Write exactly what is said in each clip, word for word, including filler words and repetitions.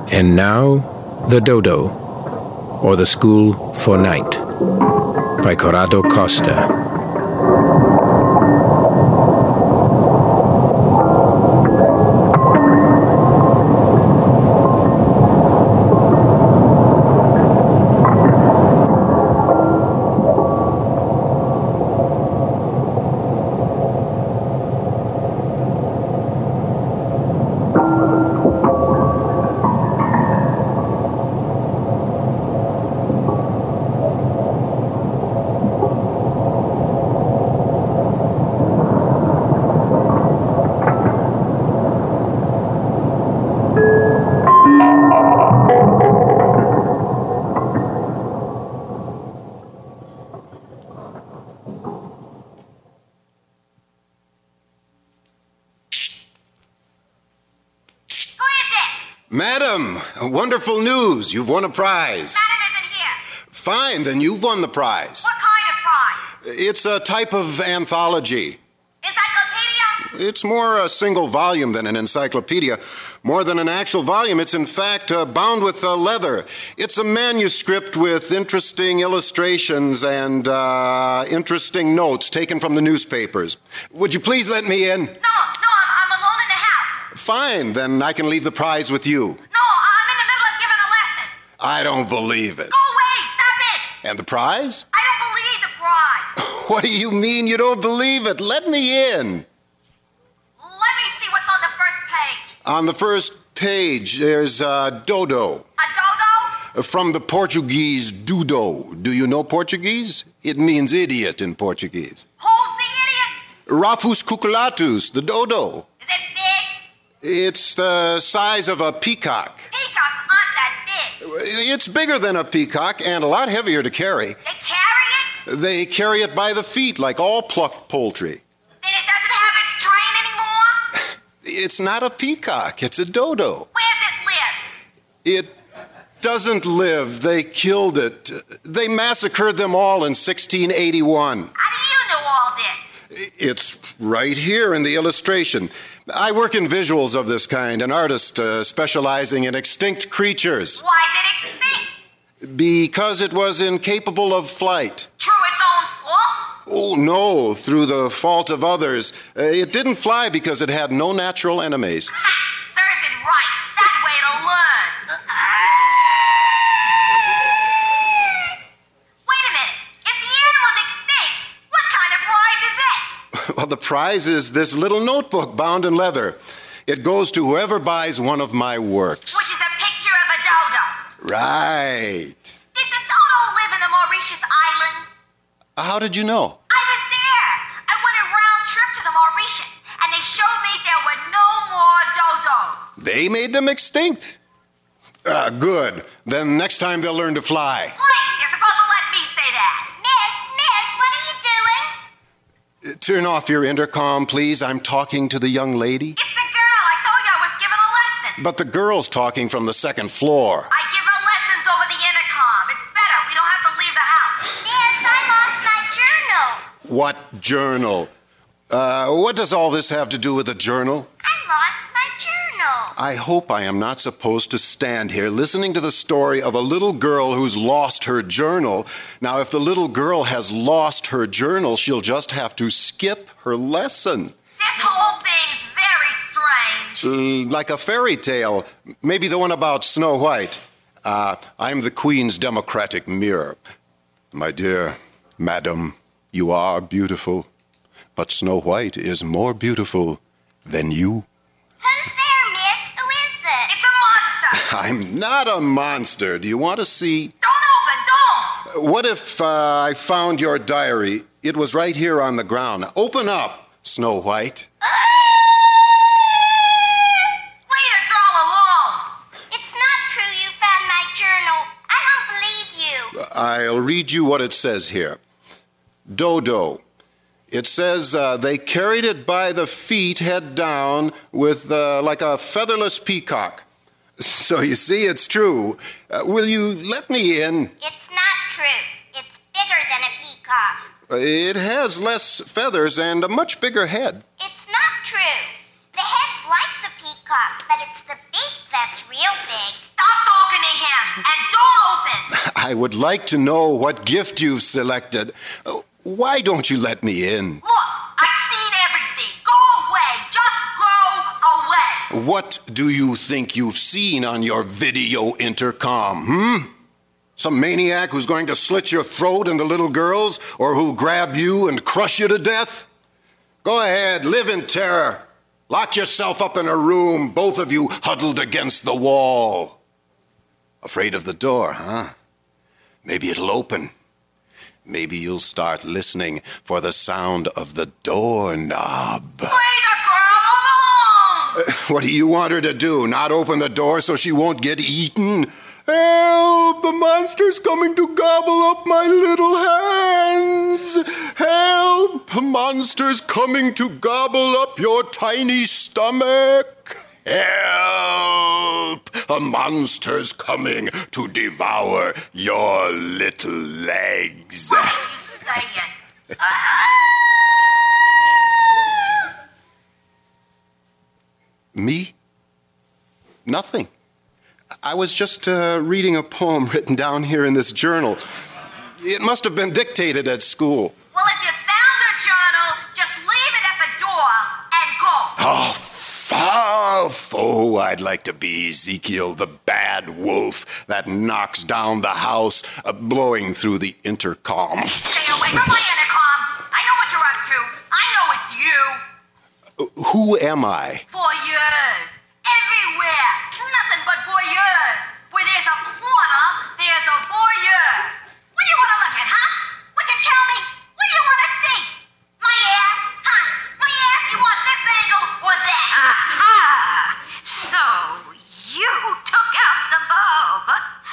And now, The Dodo, or The School for Night, by Corrado Costa. Madam, wonderful news. You've won a prize. Madam isn't here. Fine, then you've won the prize. What kind of prize? It's a type of anthology. Encyclopedia? It's more a single volume than an encyclopedia. More than an actual volume, it's in fact uh, bound with uh, leather. It's a manuscript with interesting illustrations and uh, interesting notes taken from the newspapers. Would you please let me in? No, no, I'm, I'm alone in the house. Fine, then I can leave the prize with you. No, I'm in the middle of giving a lesson. I don't believe it. Go away, stop it. And the prize? I don't believe the prize. What do you mean you don't believe it? Let me in. Let me see what's on the first page. On the first page, there's uh, Dodo. A dodo? From the Portuguese, dudo. Do you know Portuguese? It means idiot in Portuguese. Who's the idiot? Rafus cuculatus, the dodo. Is it big? It's the size of a peacock. Peacocks aren't that big. It's bigger than a peacock and a lot heavier to carry. They carry it? They carry it by the feet like all plucked poultry. Then it doesn't have its train anymore? It's not a peacock, it's a dodo. Where does it live? It doesn't live. They killed it. They massacred them all in sixteen eighty-one. How do you know all this? It's right here in the illustration. I work in visuals of this kind, an artist uh, specializing in extinct creatures. Why is it extinct? Because it was incapable of flight. Through its own fault? Oh, no, through the fault of others. Uh, it didn't fly because it had no natural enemies. Ha! Serves it right. That way to learn. Wait a minute. If the animal's extinct, what kind of prize is it? Well, the prize is this little notebook bound in leather. It goes to whoever buys one of my works. Which is a picture of a dodo. Right. Did the dodo live in the Mauritius Islands? How did you know? I was there. I went a round trip to the Mauritius, and they showed me there were no more dodos. They made them extinct. Ah, good. Then next time they'll learn to fly. Please, you're supposed to let me say that. Miss, miss, what are you doing? Turn off your intercom, please. I'm talking to the young lady. It's the girl. I told you I was giving a lesson. But the girl's talking from the second floor. I give her lessons over the intercom. It's better. We don't have to leave the house. Miss, I lost my journal. What journal? Uh, what does all this have to do with a journal? I lost my journal. I hope I am not supposed to stand here listening to the story of a little girl who's lost her journal. Now, if the little girl has lost her journal, she'll just have to skip her lesson. This whole thing's very strange. Uh, like a fairy tale. Maybe the one about Snow White. Uh, I'm the Queen's democratic mirror. My dear madam, you are beautiful, but Snow White is more beautiful than you. Who's there, miss? Who is it? It's a monster. I'm not a monster. Do you want to see? Don't open, don't. What if uh, I found your diary? It was right here on the ground. Now, open up, Snow White. Leave the girl alone. It's not true you found my journal. I don't believe you. I'll read you what it says here. Dodo. It says uh, they carried it by the feet, head down, with uh, like a featherless peacock. So you see, it's true. Uh, will you let me in? It's not true. It's bigger than a peacock. It has less feathers and a much bigger head. It's not true. The head's like the peacock, but it's the beak that's real big. Stop talking to him and don't open. I would like to know what gift you've selected. Uh, Why don't you let me in? Look, I've seen everything. Go away. Just go away. What do you think you've seen on your video intercom, hmm? Some maniac who's going to slit your throat and the little girls, or who'll grab you and crush you to death? Go ahead, live in terror. Lock yourself up in a room, both of you huddled against the wall. Afraid of the door, huh? Maybe it'll open. Maybe you'll start listening for the sound of the doorknob. Leave the girl alone. Uh, what do you want her to do? Not open the door so she won't get eaten? Help! The monster's coming to gobble up my little hands! Help! Monster's coming to gobble up your tiny stomach! Help! A monster's coming to devour your little legs. What are you saying? Me? Nothing. I was just uh, reading a poem written down here in this journal. It must have been dictated at school. Well, if you found the journal, just leave it at the door and go. Oh, f- oh, I'd like to be Ezekiel, the bad wolf that knocks down the house, uh, blowing through the intercom. Stay away from my intercom. I know what you're up to. I know it's you. Uh, Who am I? Voyeurs. Everywhere. Nothing but voyeurs. Where there's a corner, there's a voyeur. What do you want to look at, huh? What you tell me? What do you want to see? My ass? Huh? My ass? You want this angle or that? Aha! So you took out the bulb.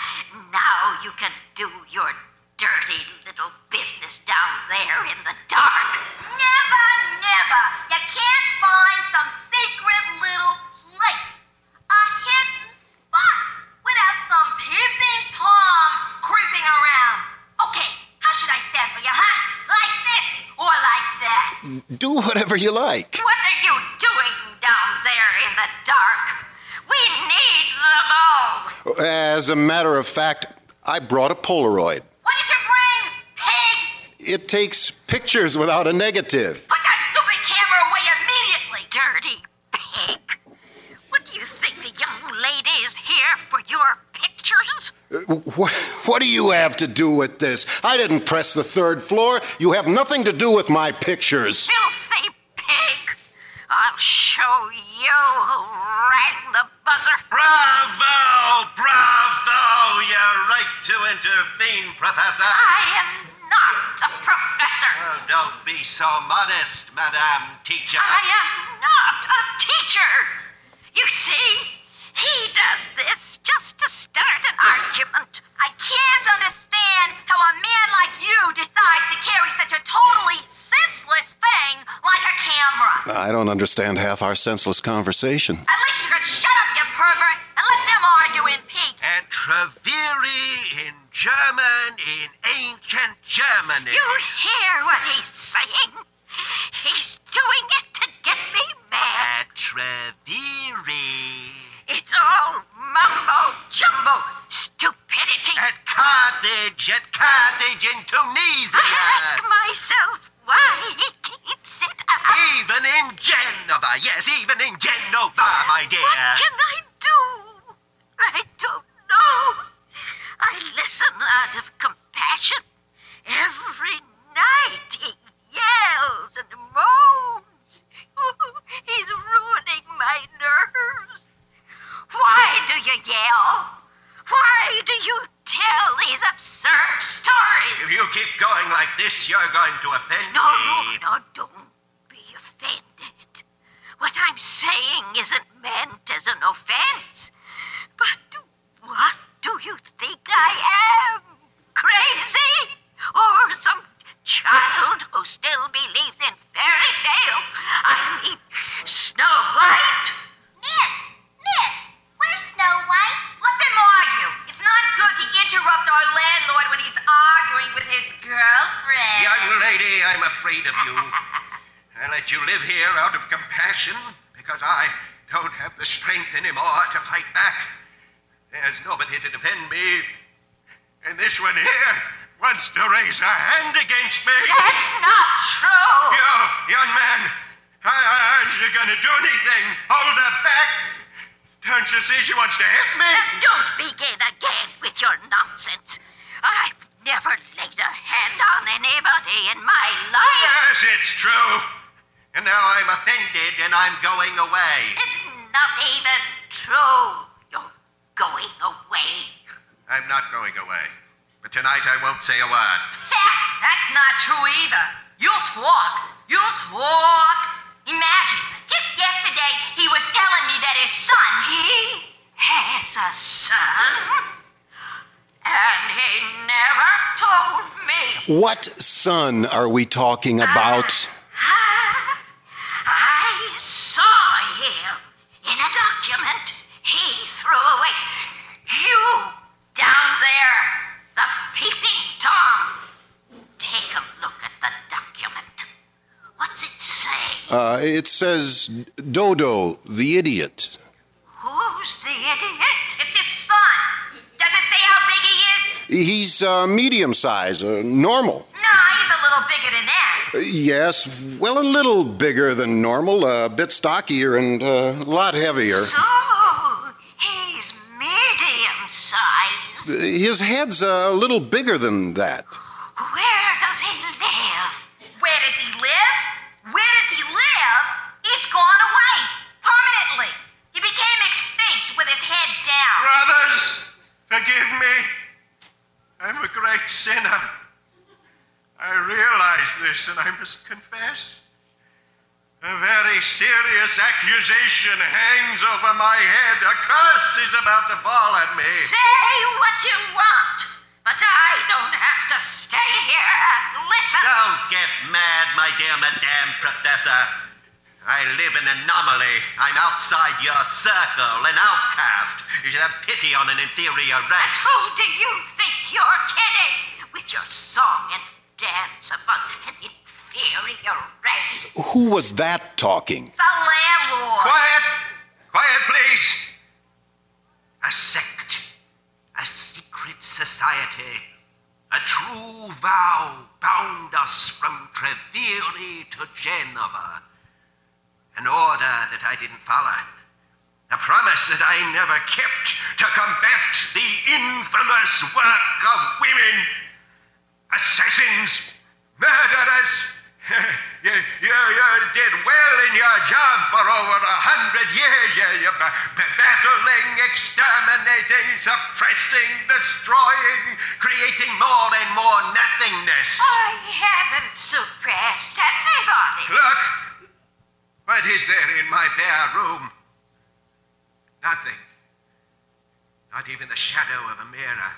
Now you can do your dirty little business down there in the dark. Never, never. You can't find some secret little place, a hidden spot, without some peeping Tom creeping around. Okay, how should I stand for you, huh? Like this or like that? Do whatever you like. What are you doing down there in the dark? We need the bulb. As a matter of fact, I brought a Polaroid. What did you bring, pig? It takes pictures without a negative. Put that stupid camera away immediately. Dirty pig. What do you think the young lady is here for your pictures? Uh, What, what do you have to do with this? I didn't press the third floor. You have nothing to do with my pictures. Filthy pig. I'll show you who rang the buzzer. Bravo! Bravo! You're right to intervene, Professor. I am not a professor. Oh, don't be so modest, Madame Teacher. I am not a teacher. You see, he does this just to start an argument. I can't understand how a man like you decides to carry such a totally senseless thing like a camera. I don't understand half our senseless conversation. At least you could shut up, you pervert, and let them argue in peace. And Traveri in German, in ancient Germany. You hear what he's saying? He's doing it to get me mad. At Traveri. It's all mumbo jumbo stupidity. At Carthage, at Carthage in Tunisia. I ask myself why he keeps it up. Even in Genova, yes, even in Genova, my dear. What can I do? I don't know. I listen out of compassion. Every night he yells and moans. He's ruining my nerves. Why do you yell? Why do you tell these absurd stories? If you keep going like this, you're going to offend No, me. no, don't be offended. What I'm saying isn't meant as an offense. But what do you think I am? Crazy? Or some child who still believes in fairy tales? I mean, Snow White? Miss, miss, where's Snow White? Let them argue. It's not good to interrupt our landlord when he's arguing with his girlfriend. Young lady, I'm afraid of you. I let you live here out of compassion because I don't have the strength anymore to fight back. There's nobody to defend me. And this one here wants to raise a hand against me. That's not true. You, young man, aren't you going to do anything? Hold her back. Don't you see she wants to hit me? Now, don't begin again with your nonsense. I've never laid a hand on anybody in my life. Yes, it's true. And now I'm offended and I'm going away. It's not even true. You're going away. I'm not going away. But tonight I won't say a word. That's not true either. You'll talk. You'll talk. Imagine, just yesterday he was telling me that his son... He has a son? And he never told me. What son are we talking about? I, I saw him in a document he threw away. You, down there, the peeping Tom. Take a look at the document. What's it say? Uh, it says Dodo, the idiot. Who's the idiot? It's his son. Does it say how big he is? He's uh, medium size, uh, normal. No, he's a little bigger than that. Uh, yes, well, a little bigger than normal, a bit stockier and uh, a lot heavier. So, he's medium-sized. His head's a little bigger than that. Where does he live? Where does he live? Where does he live? He's gone away. Permanently. He became extinct with his head down. Brothers, forgive me. I'm a great sinner. I realize this and I must confess. A very serious accusation hangs over my head. A curse is about to fall on me. Say what you want, but I don't have to stay here and listen. Don't get mad, my dear Madame Professor. I live in an anomaly. I'm outside your circle, an outcast. You should have pity on an inferior race. Who do you think you're kidding? With your song and dance about an inferior race. Who was that talking? The landlord. Quiet! Quiet, please! A sect. A secret society. A true vow bound us from Treviri to Genova. An order that I didn't follow. A promise that I never kept to combat the infamous work of women. Assassins. Murderers. you, you, you did well in your job for over a hundred years. You, you, b- battling, exterminating, suppressing, destroying, creating more and more nothingness. I haven't suppressed anybody. Look, what is there in my bare room? Nothing. Not even the shadow of a mirror.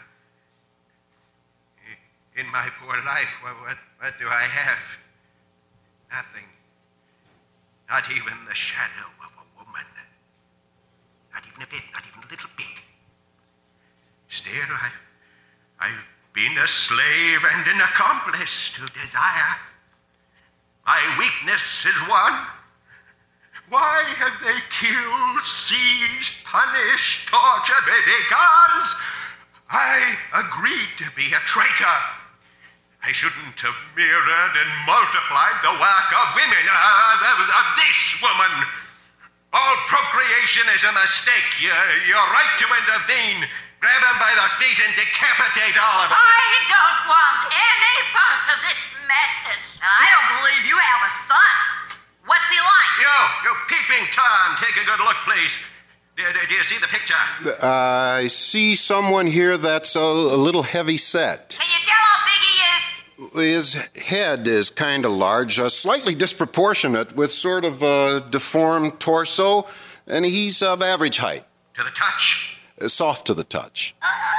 In my poor life, what, what, what do I have? Nothing. Not even the shadow of a woman. Not even a bit, not even a little bit. Still, I, I've been a slave and an accomplice to desire. My weakness is one. Why have they killed, seized, punished, tortured me? Because I agreed to be a traitor. I shouldn't have mirrored and multiplied the work of women, uh, of, of this woman. All procreation is a mistake. You're, you're right to intervene. Grab them by the feet and decapitate all of them. I don't want any part of this madness. I don't believe you have a son. What's he like? You, you peeping Tom, take a good look, please. Do, do, do you see the picture? Uh, I see someone here that's a, a little heavy set. Can you tell how big he is? His head is kind of large, uh, slightly disproportionate, with sort of a deformed torso, and he's of average height, To the touch. uh, soft to the touch.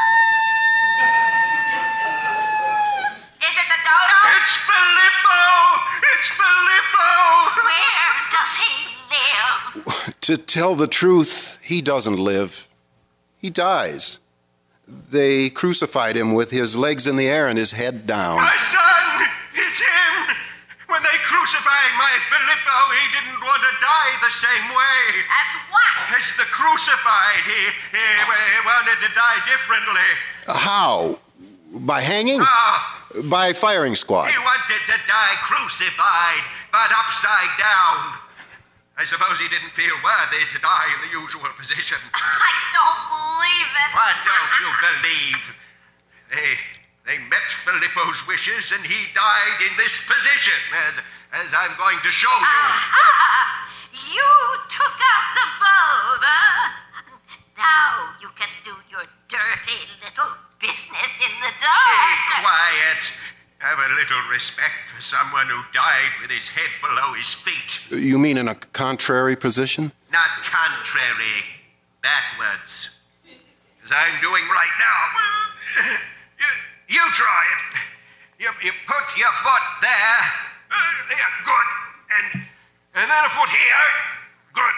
Is it the dodo? It's Filippo! It's Filippo! Where does he live? To tell the truth, he doesn't live. He dies. They crucified him with his legs in the air and his head down. My son! It's him! When they crucified crucifying my Filippo, he didn't want to die the same way. As what? As the crucified, he, he, he wanted to die differently. How? By hanging? Ah, By firing squad? he wanted to die crucified, but upside down. I suppose he didn't feel worthy to die in the usual position. I don't believe it. What don't you believe? They, they met Filippo's wishes, and he died in this position, as, as I'm going to show you. Aha! You took out the bulb, huh? Now you can do your dirty little business in the Be dark. quiet. Have a little respect for someone who died with his head below his feet. You mean in a contrary position? Not contrary, backwards. As I'm doing right now. You, you try it. You, you put your foot there. Uh, there, good. And, and then a foot here. Good.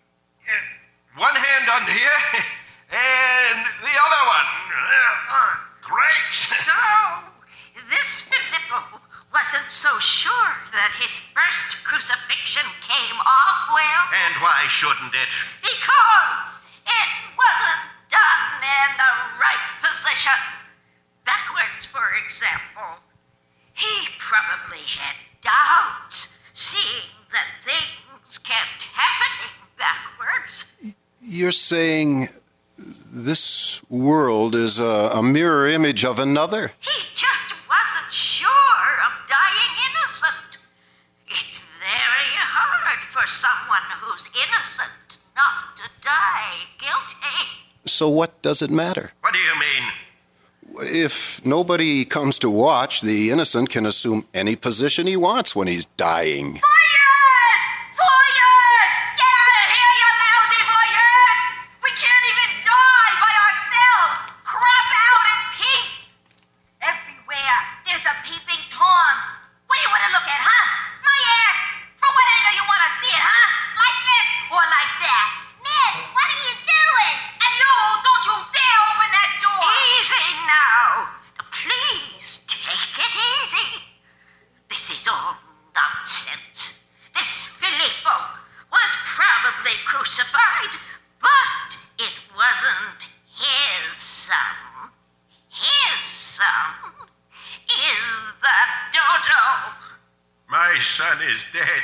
Uh, one hand under here. And the other one. Uh, uh, great. So, this Filippo wasn't so sure that his first crucifixion came off well. And why shouldn't it? Because it wasn't done in the right position. Backwards, for example. He probably had doubts, seeing that things kept happening backwards. You're saying this world is a, a mirror image of another? He just wasn't sure of dying innocent. It's very hard for someone who's innocent not to die guilty. So what does it matter? What do you mean? If nobody comes to watch, the innocent can assume any position he wants when he's dying. Voyeurs! Voyeurs! Get out of here, you lousy voyeurs! We can't even die by ourselves! Crop out in peace! Everywhere there's a peeping Tom. What do you want to look at, huh? My ass! From what angle you want to see it, huh? Like this or like that? Miss, what are you doing? And you, don't you dare open that door! Easy now. Please take it easy. This is all nonsense. This Filippo was probably crucified, but it wasn't his son. His son is the dodo. My son is dead.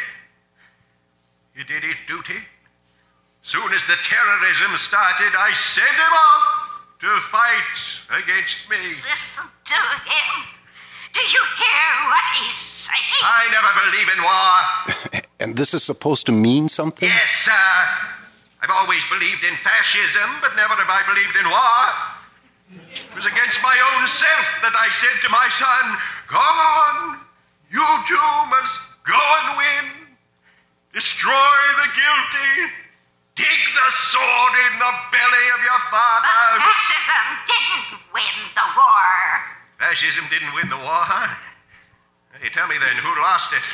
He did his duty. Soon as the terrorism started, I sent him off to fight against me. Listen to him. Do you hear what he's saying? I never believe in war. And this is supposed to mean something? Yes, sir. I've always believed in fascism, but never have I believed in war. It was against my own self that I said to my son, go on. You too must go and win. Destroy the guilty. Dig the sword in the belly of your father. But fascism didn't win the war. Fascism didn't win the war, huh? Hey, tell me then, who lost it?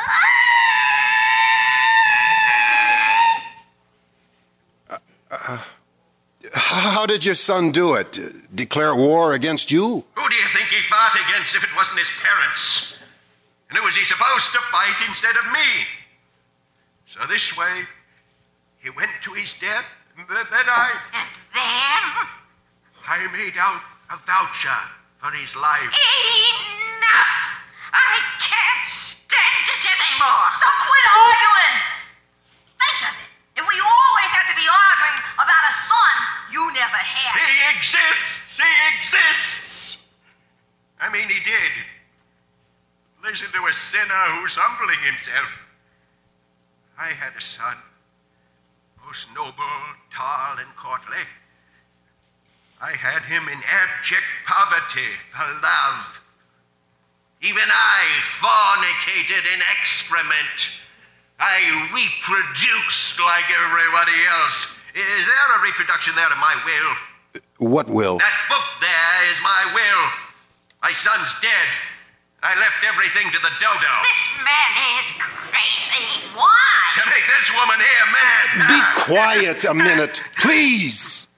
How did your son do it? Declare war against you? Who do you think he fought against if it wasn't his parents? And who was he supposed to fight instead of me? So this way, he went to his death, and then I... And then? I made out a voucher for his life. Enough! I can't stand it anymore. So quit arguing! Think of it. If we always have to be arguing about a son you never had. He exists! He exists! I mean, he did. Listen to a sinner who's humbling himself. I had a son, most noble, tall, and courtly. I had him in abject poverty for love. Even I fornicated in excrement. I reproduced like everybody else. Is there a reproduction there of my will? What will? That book there is my will. My son's dead. I left everything to the dodo. This man is crazy. Why? To make this woman here mad. Be quiet a minute, please.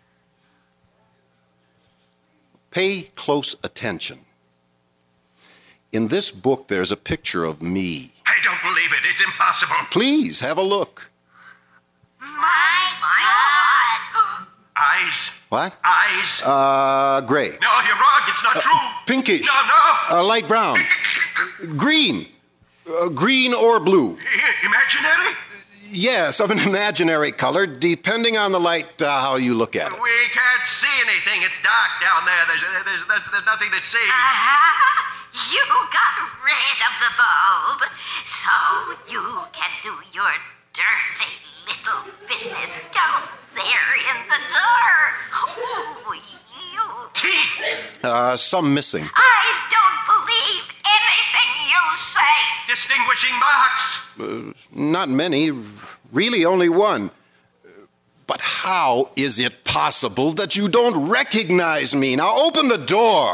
Pay close attention. In this book, there's a picture of me. I don't believe believe it. It's impossible. Please, have a look. My God! Eyes. What? Eyes. Uh, gray. No, you're wrong. It's not true. Pinkish. No, no. Uh, light brown. Green. Uh, green or blue. I- Imaginary? Yes, of an imaginary color, depending on the light, uh, how you look at it. We can't see anything. It's dark down there. There's, there's, there's, there's nothing to see. Uh-huh. You got rid of the bulb, so you can do your dirty little business down there in the dark. Oh, you... Teeth. Uh, some missing. I don't believe anything you say. Distinguishing marks. Uh, not many. Really, only one. But how is it possible that you don't recognize me? Now, open the door.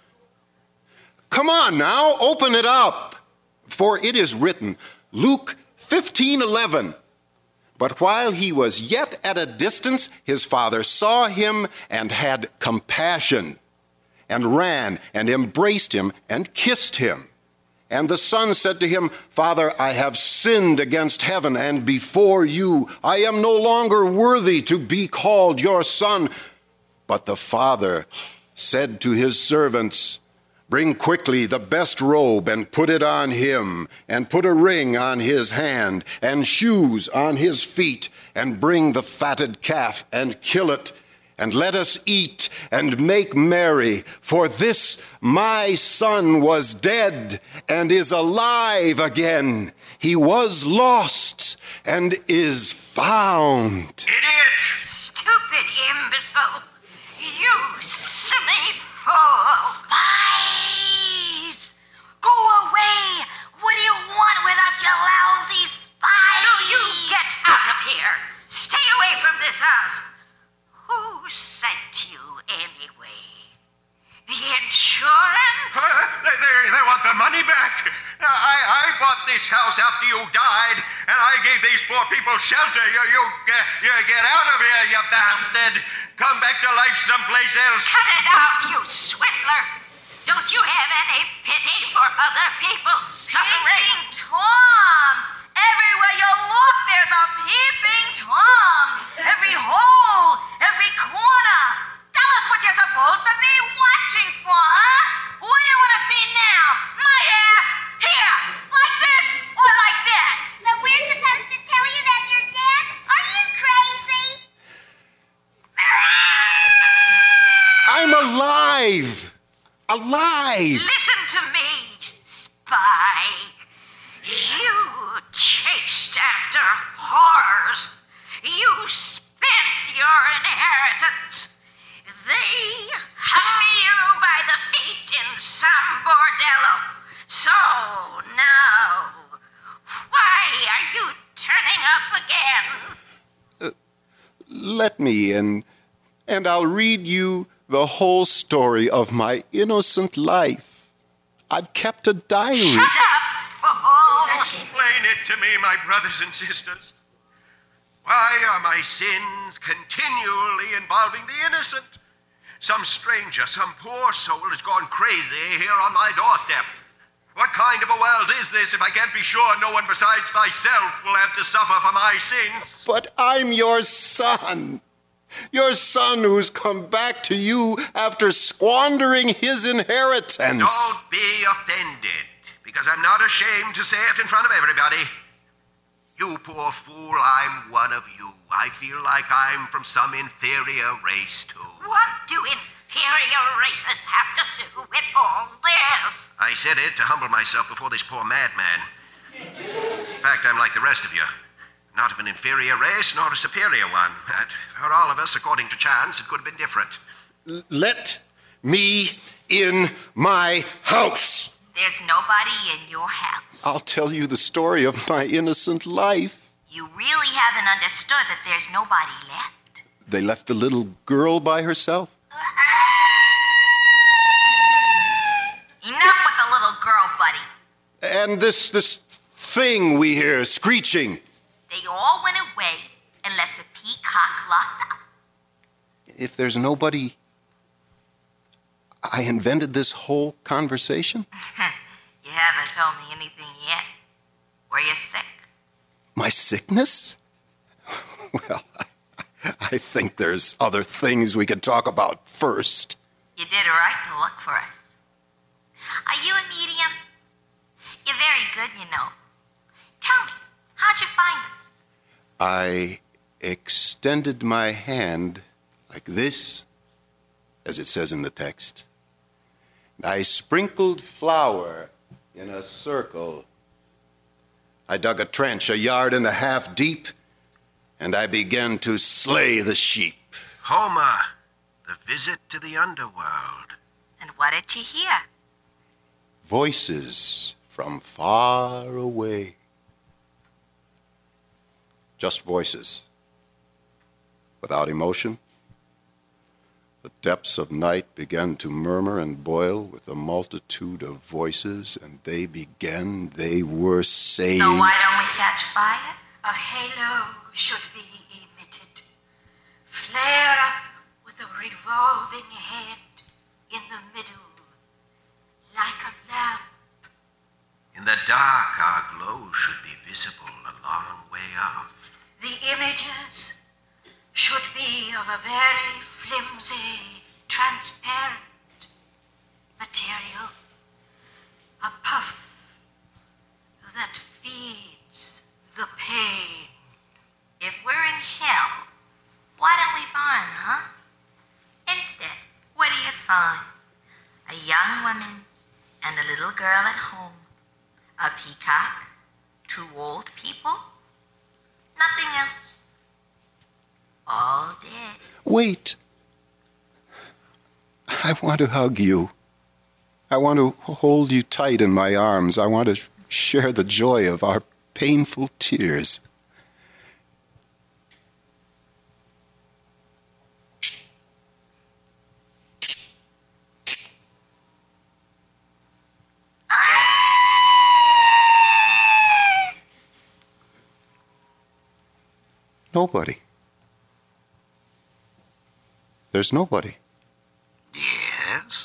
Come on now, open it up. For it is written, Luke fifteen eleven. But while he was yet at a distance, his father saw him and had compassion, and ran and embraced him and kissed him. And the son said to him, Father, I have sinned against heaven and before you. I am no longer worthy to be called your son. But the father said to his servants, Bring quickly the best robe and put it on him, and put a ring on his hand and shoes on his feet, and bring the fatted calf and kill it, and let us eat and make merry. For this my son was dead and is alive again. He was lost and is found. Idiot. Stupid imbecile. You silly fool. Spies! Go away! What do you want with us, you lousy spies? Do you get out of here? Stay away from this house. Who sent you anyway? The insurance? Uh, they, they, they want the money back. I, I bought this house after you died, and I gave these poor people shelter. You, you, uh, you get out of here, you bastard. Come back to life someplace else. Cut it out, you swindler. Don't you have any pity for other people suffering? Tom! Everywhere you look, there's a peeping Tom! Every hole, every corner. Tell us what you're supposed to be watching for, huh? What do you want to see now? My ass? Here! Like this or like that? So we're supposed to tell you that you're dead? Are you crazy? I'm alive! Alive! Listen to me, spy. You chased after whores. You spent your inheritance. They hung you by the feet in some bordello. So now, why are you turning up again? Let me in, and I'll read you the whole story of my innocent life. I've kept a diary. Shut up, fool! Explain it to me, my brothers and sisters. Why are my sins continually involving the innocent? Some stranger, some poor soul has gone crazy here on my doorstep. What kind of a world is this if I can't be sure no one besides myself will have to suffer for my sins? But I'm your son. Your son who's come back to you after squandering his inheritance. Don't be offended, because I'm not ashamed to say it in front of everybody. You poor fool, I'm one of you. I feel like I'm from some inferior race, too. What do inferior races have to do with all this? I said it to humble myself before this poor madman. In fact, I'm like the rest of you. Not of an inferior race, nor a superior one. But for all of us, according to chance, it could have been different. L- let me in my house. There's nobody in your house. I'll tell you the story of my innocent life. You really haven't understood that there's nobody left. They left the little girl by herself. Enough with the little girl, buddy. And this this thing we hear screeching. They all went away and left the peacock locked up. If there's nobody, I invented this whole conversation? You haven't told me anything yet. Were you sick? My sickness? Well, I, I think there's other things we could talk about first. You did right to look for us. Are you a medium? You're very good, you know. Tell me, how'd you find us? I extended my hand like this, as it says in the text. I sprinkled flour in a circle. I dug a trench a yard and a half deep, and I began to slay the sheep. Homer, the visit to the underworld. And what did you hear? Voices from far away. Just voices, without emotion. The depths of night began to murmur and boil with a multitude of voices, and they began, they were saying... So why don't we catch fire? A halo should be emitted. Flare up with a revolving head in the middle, like a lamp. In the dark, our glow should be visible a long way off. The images should be of a very flimsy, transparent material. A puff that feeds the pain. If we're in hell, why don't we burn, huh? Instead, what do you find? A young woman and a little girl at home. A peacock, two old people, nothing else. All dead. Wait. I want to hug you. I want to hold you tight in my arms. I want to share the joy of our painful tears. Nobody. There's nobody. Yes?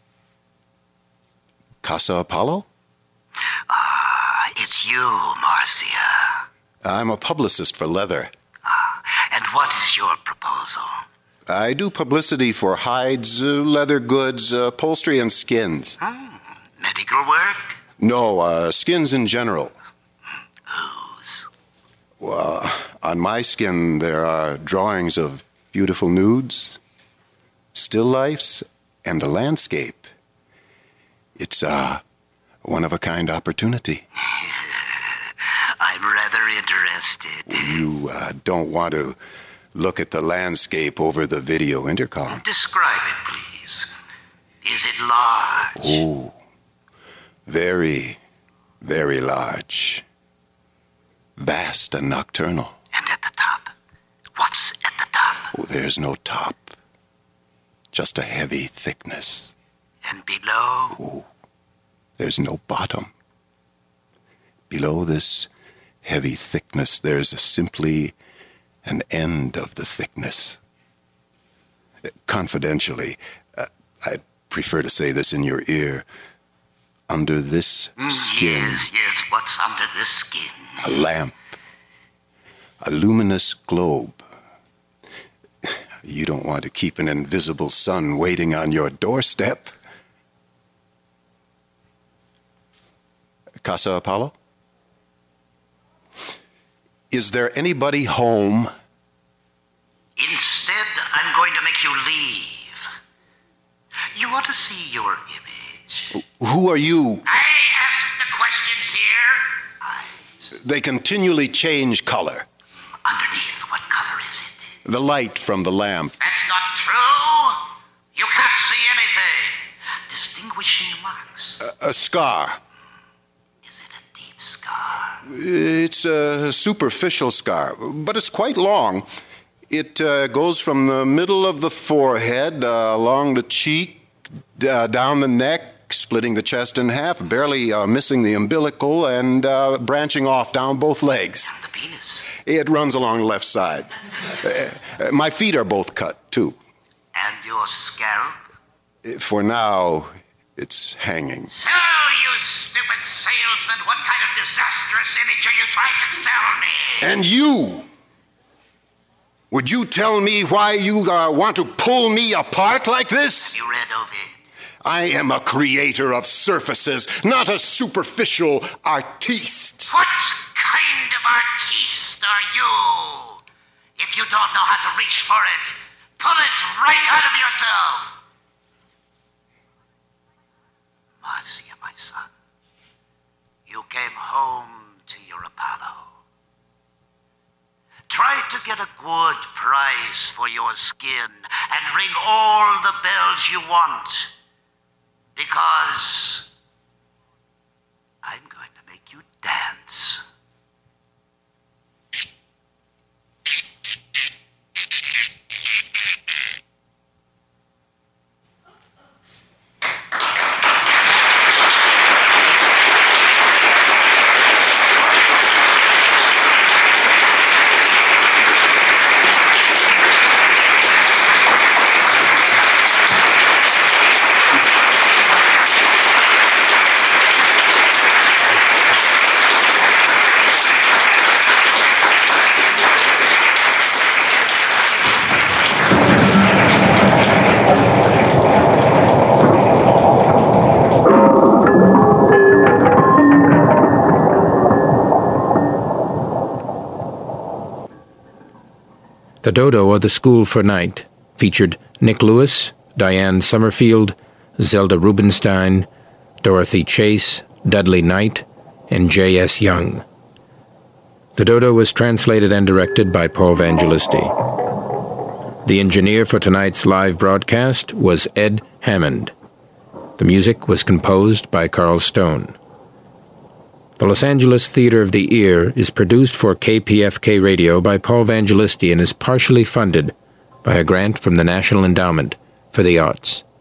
Casa Apollo? Ah, it's you, Marcia. I'm a publicist for leather. Ah, and what is your proposal? I do publicity for hides, uh, leather goods, uh, upholstery, and skins. Hmm, medical work? No, uh, skins in general. Whose? Well, on my skin there are drawings of beautiful nudes, still lifes, and a landscape. It's a one-of-a-kind opportunity. I'm rather interested. You uh, don't want to look at the landscape over the video intercom. Describe it, please. Is it large? Oh, very, very large. Vast and nocturnal. And at the top? What's at the top? Oh, there's no top. Just a heavy thickness. And below? Oh, there's no bottom. Below this heavy thickness, there's a simply an end of the thickness. Confidentially, uh, I'd prefer to say this in your ear. Under this Mm, skin, Yes, yes, what's under the skin? a lamp, a luminous globe. You don't want to keep an invisible sun waiting on your doorstep. Casa Apollo? Is there anybody home? Instead, I'm going to make you leave. You want to see your image? Who are you? I ask the questions here. I... They continually change color. Underneath, what color is it? The light from the lamp. That's not true. You can't see anything. Distinguishing marks. A, a scar. Is it a deep scar? It's a superficial scar, but it's quite long. It uh, goes from the middle of the forehead, uh, along the cheek, uh, down the neck, splitting the chest in half, barely uh, missing the umbilical, and uh, branching off down both legs. And the penis? It runs along the left side. Uh, my feet are both cut, too. And your scalp? For now, it's hanging. So, you stupid salesman, what kind of disastrous image are you trying to sell me? And you! Would you tell me why you uh, want to pull me apart like this? You read Ovid. I am a creator of surfaces, not a superficial artiste. What kind of artiste are you? If you don't know how to reach for it, pull it right out of yourself. Marcia, my son, you came home to your Apollo. Try to get a good price for your skin and ring all the bells you want, because I'm going to make you dance. The Dodo, or the School for Night, featured Nick Lewis, Diane Summerfield, Zelda Rubinstein, Dorothy Chase, Dudley Knight, and J S. Young. The Dodo was translated and directed by Paul Vangelisti. The engineer for tonight's live broadcast was Ed Hammond. The music was composed by Carl Stone. The Los Angeles Theater of the Ear is produced for K P F K Radio by Paul Vangelisti and is partially funded by a grant from the National Endowment for the Arts.